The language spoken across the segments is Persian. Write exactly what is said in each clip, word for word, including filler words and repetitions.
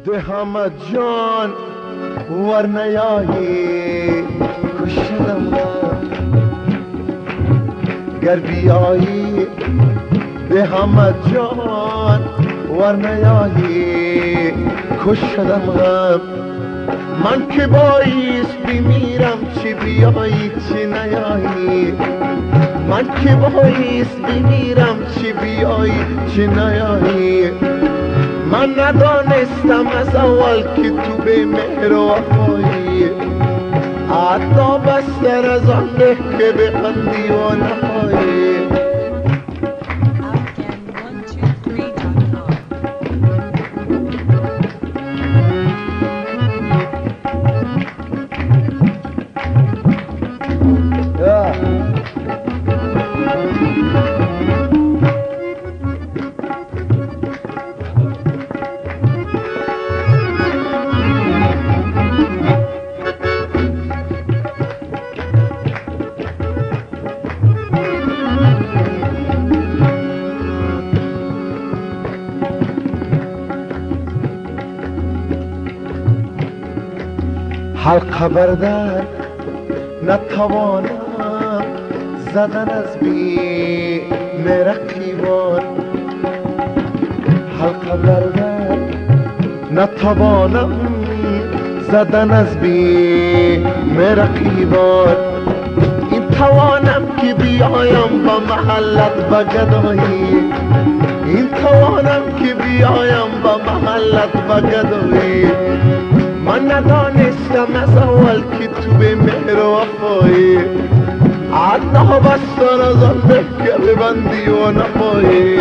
دهمت جان ور نیایی کشدم گر بیایی دهمت جان ور نیایی کشدم من که بایست بمیرم چی بیایی چی نیایی من که بایست بمیرم چی بیایی چی نیایی من ندانستم از اول که تو به مهر و وفایی حتی بستر از آن به که به قندی و نهایی حلقه بردن نتوانم زدن از بیم رقیبان حلقه بردن نتوانم زدن از بیم رقیبان این توانم که بیایم با محلت بگدایی این توانم که بیایم با محلت بگدایی من ندانستم از اول که تو به مهر و وفایی عدنها بستن از آن به که ببندی و نپایی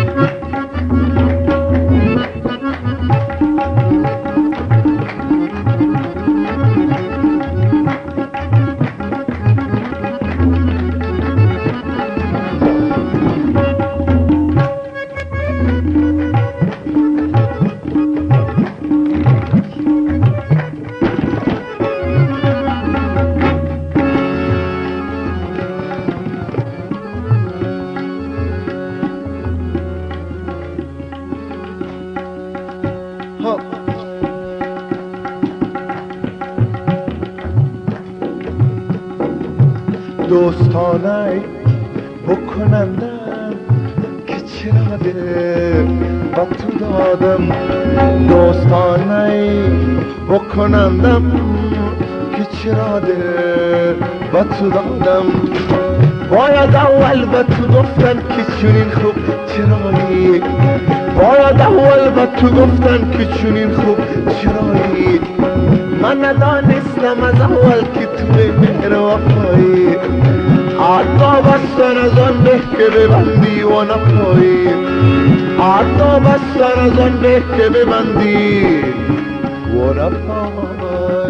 دوستانه بکنندم که چرا دل با تو دادم دوستانه بکنندم که چرا دل با تو دادم باید اول با تو گفتن که چنین خوب چرایی باید اول با تو گفتن که چنین خوب چرایی من ندانستم از اول که تو به مهر و وفایی حتی بستن از آن به که ببندی و نپایی حتی بستن از آن به که ببندی و نپایی